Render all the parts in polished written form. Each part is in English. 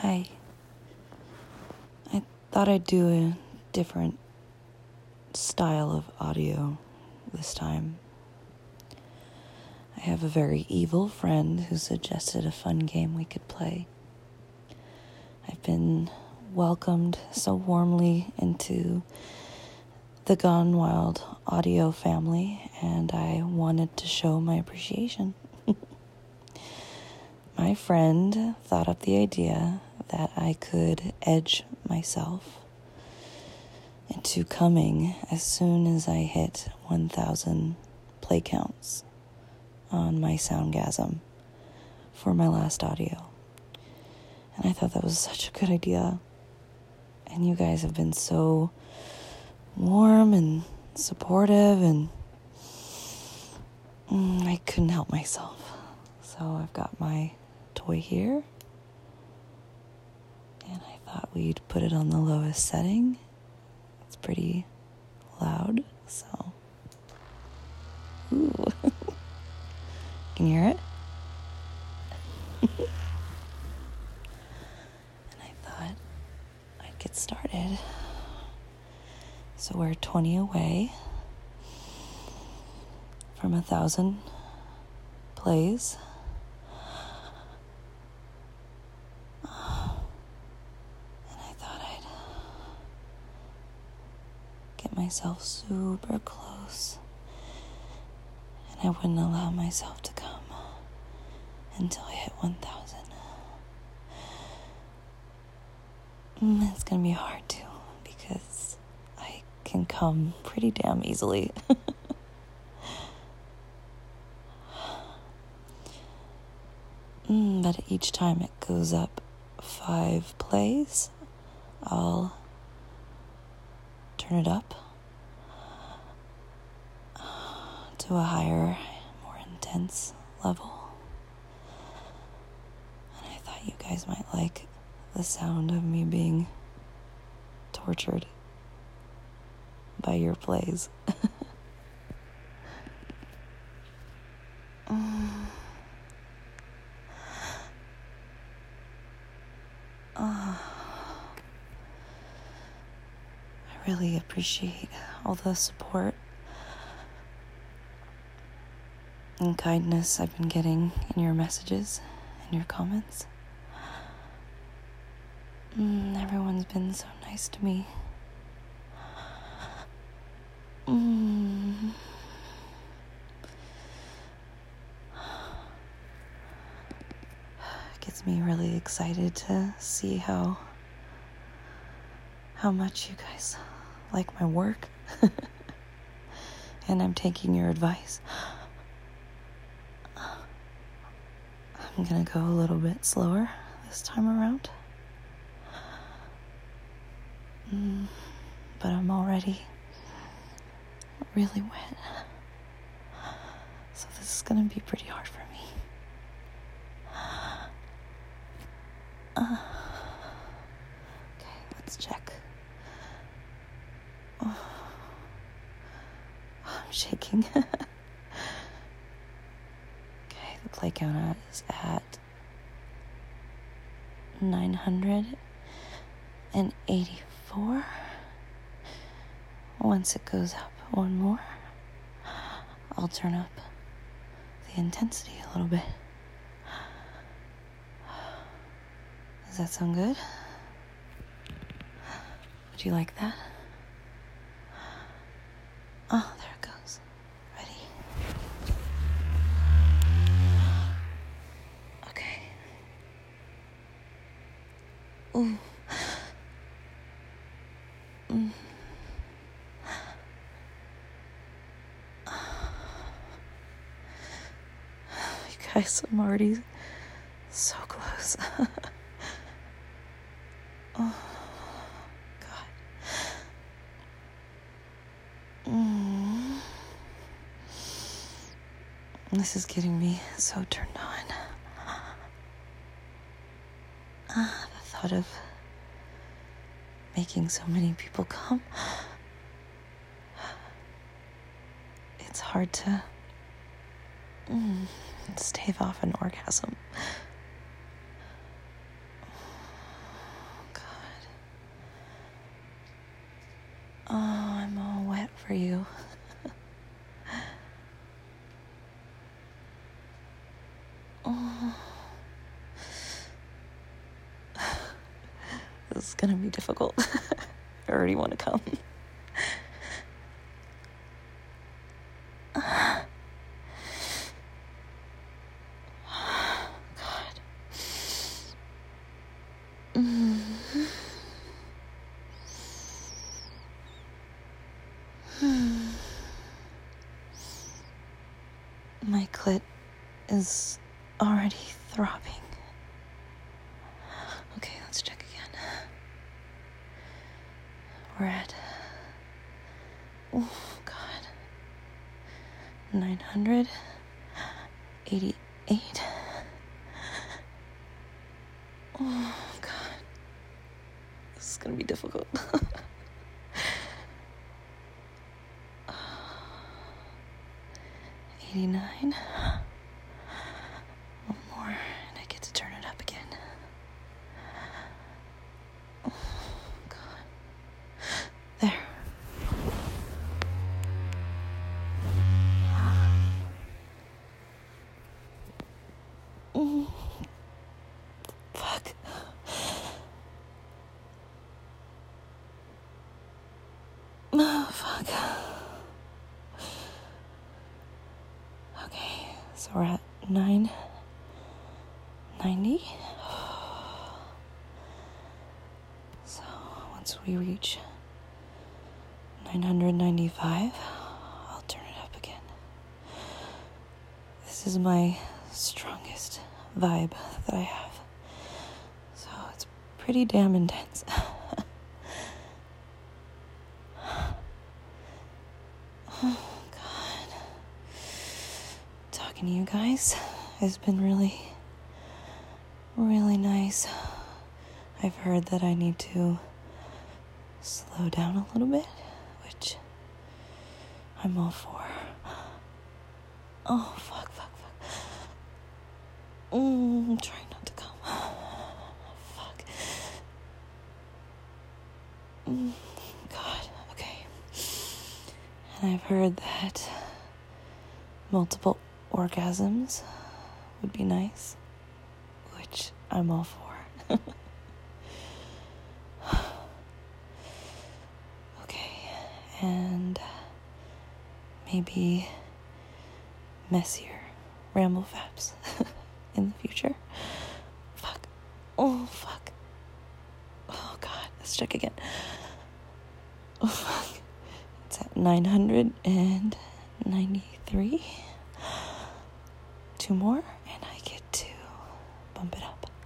Hi. I thought I'd do a different style of audio this time. I have a very evil friend who suggested a fun game we could play. I've been welcomed so warmly into the Gone Wild audio family, and I wanted to show my appreciation. My friend thought up the idea that I could edge myself into coming as soon as I hit 1,000 play counts on my Soundgasm for my last audio. And I thought that was such a good idea. And you guys have been so warm and supportive, and I couldn't help myself. So I've got my toy here, and I thought we'd put it on the lowest setting. It's pretty loud, so ooh. Can you hear it? And I thought I'd get started. So we're 20 away from 1,000 plays. Myself super close, and I wouldn't allow myself to come until I hit 1,000. It's gonna be hard too, because I can come pretty damn easily. But each time it goes up 5 plays, I'll turn it up to a higher, more intense level. And I thought you guys might like the sound of me being tortured by your plays. I really appreciate all the support and kindness I've been getting in your messages and your comments. Everyone's been so nice to me. It gets me really excited to see how much you guys like my work. And I'm taking your advice. I'm gonna go a little bit slower this time around. But I'm already really wet. So this is gonna be pretty hard for me. Okay, let's check. Oh, I'm shaking. Okay, the play count is at 984. Once it goes up one more, I'll turn up the intensity a little bit. Does that sound good? Would you like that? Oh, there it goes. Ready? Okay. Ooh. You guys, I'm already so close. Oh, God. This is getting me so turned on. The thought of making so many people come. It's hard to stave off an orgasm. This is gonna be difficult. I already want to come. God. My clit is already throbbing. Okay, let's check again. We're at, oh God, 988. Oh God, this is gonna be difficult. 89. One more, and I get to turn it up again. Oh God. There. Fuck. Oh, fuck. Okay, so we're at 990. So once we reach 995, I'll turn it up again. This is my strongest vibe that I have. So it's pretty damn intense. Oh, God. Talking to you guys has been really, really nice. I've heard that I need to slow down a little bit, which I'm all for. Oh, fuck. I'm trying not to come. Fuck. God, okay. And I've heard that multiple orgasms would be nice, which I'm all for. Okay, and maybe messier ramble faps in the future. Fuck. Oh, fuck. Oh, God. Let's check again. Oh, fuck. It's at 993. 2 more, and I get to bump it up.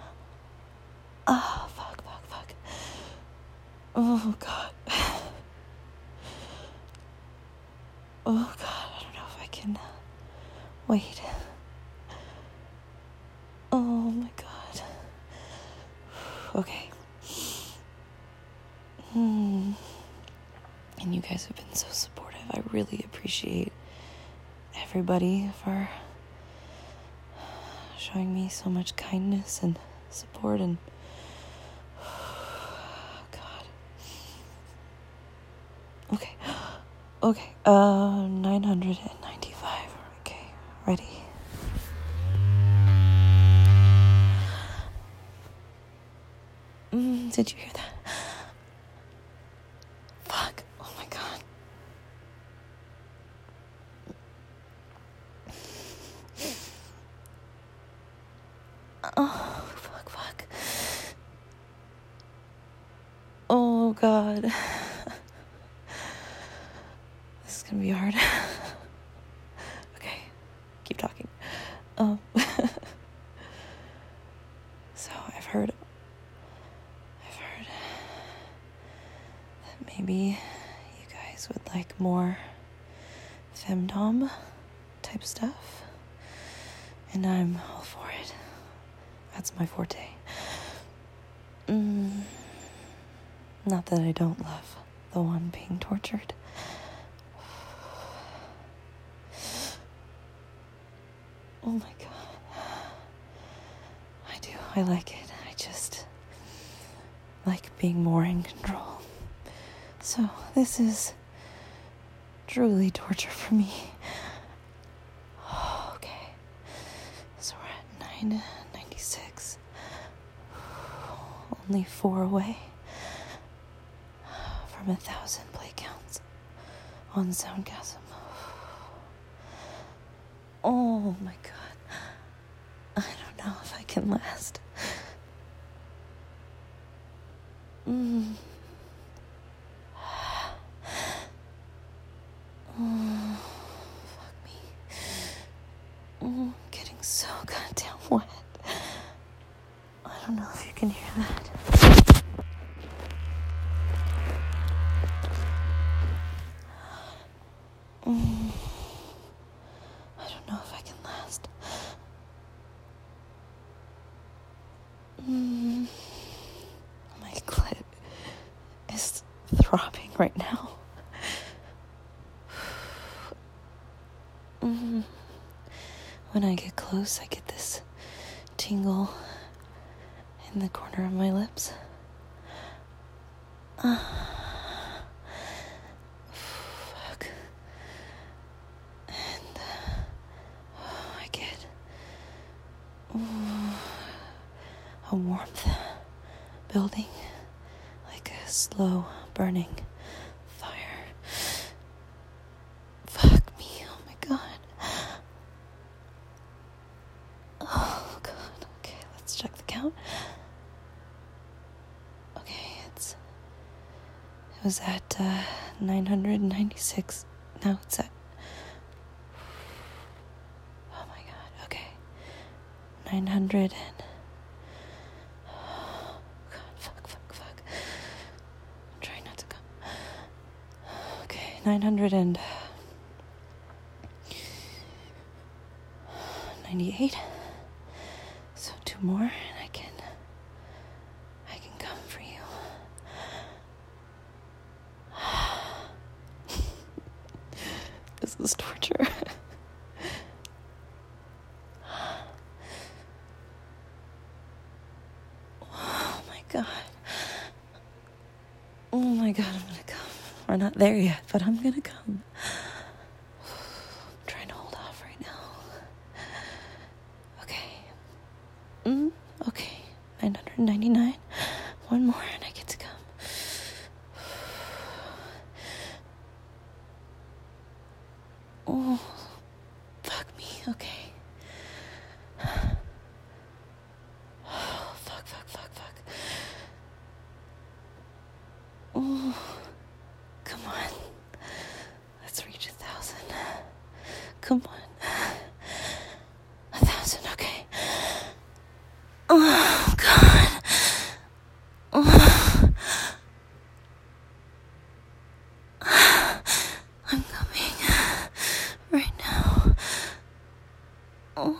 Ah, fuck. Oh, God. Oh, God. I don't know if I can wait. Oh, my God. Okay. And you guys have been so supportive. I really appreciate everybody for showing me so much kindness and support, and God. Okay. 995. Okay, ready. Did you hear that? Fuck. Oh my God. Oh, fuck. Oh, God. This is gonna be hard. Okay, keep talking. So I've heard that maybe you guys would like more femdom type stuff, and I'm all for it. That's my forte. Not that I don't love the one being tortured. Oh my God. I do. I like it. I just like being more in control. So this is truly torture for me. Okay. So we're at 996. Oh only 4 away from 1,000 play counts on Soundgasm. Oh my god. I don't know if I can last. Fuck me. Getting so goddamn wet. I don't know if you can hear that. I don't know if I can last. My clit is throbbing right now. When I get close, I get this tingle in the corner of my lips. Fuck. And I get a warmth building, like a slow burning fire. Fuck me, oh my god. Oh god, okay, let's check the count. Okay, it was at 996. Now it's at, oh my god, okay, 900 and, oh god, fuck. I'm trying not to come. Okay, 998. So 2 more and I can come for you. This is torture. Oh my god. Oh my god, I'm gonna come. We're not there yet, but I'm gonna come. I'm trying to hold off right now. Okay. Okay. 999. 1 more and I get to come. Oh, fuck me. Okay. Oh, fuck. Oh, come on. Let's reach 1,000. Come on. 1,000, okay. Oh, God. Oh. I'm coming right now. Oh.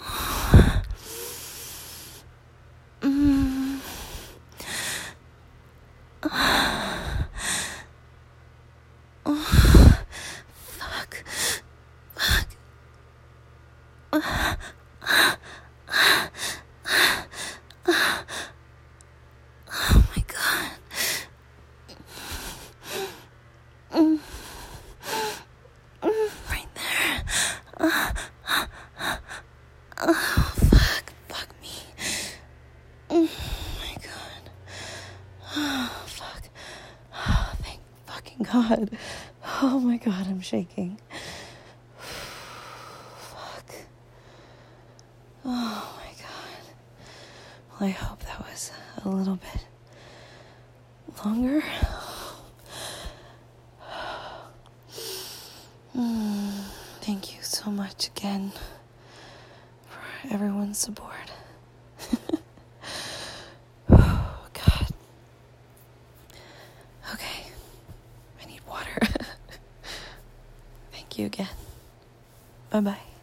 Fuck. Oh my god. Right there. Oh, fuck me. Oh my god. Oh, fuck. Oh, thank fucking god. Oh my god, I'm shaking. Fuck. Oh my god. Well, I hope that was a little bit longer. Thank you so much again for everyone's support. Oh, God. Okay. I need water. Thank you again. Bye-bye.